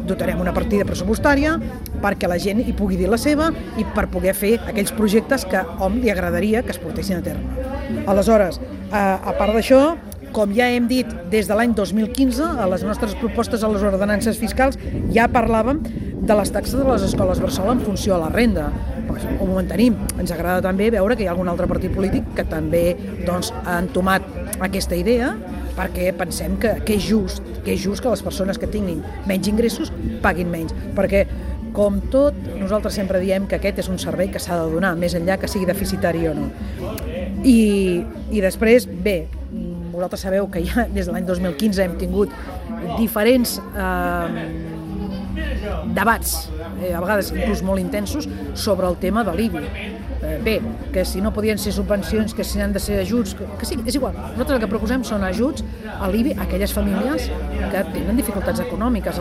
dotarem una partida pressupostària perquè la gent hi pugui dir la seva i per poder fer aquells projectes que a hom li agradaria que es portessin a terme. Aleshores, a part d'això, com ja hem dit des de l'any 2015, a les nostres propostes a les ordenances fiscals ja parlàvem de les taxes de les escoles bressol en funció a la renda. Ho mantenim. Ens agrada també veure que hi ha algun altre partit polític que també ha entomat aquesta idea, perquè pensem que és just que les persones que tinguin menys ingressos paguin menys, perquè com tot, nosaltres sempre diem que aquest és un servei que s'ha de donar, més enllà que sigui deficitari o no. I després, bé, vosaltres sabeu que ja des de l'any 2015 hem tingut diferents debats, a vegades inclús molt intensos, sobre el tema de l'IBI. Bé, que si no podien ser subvencions, que si han de ser ajuts, que sí, és igual. Nosaltres el que proposem són ajuts a l'IBI a aquelles famílies que tenen dificultats econòmiques.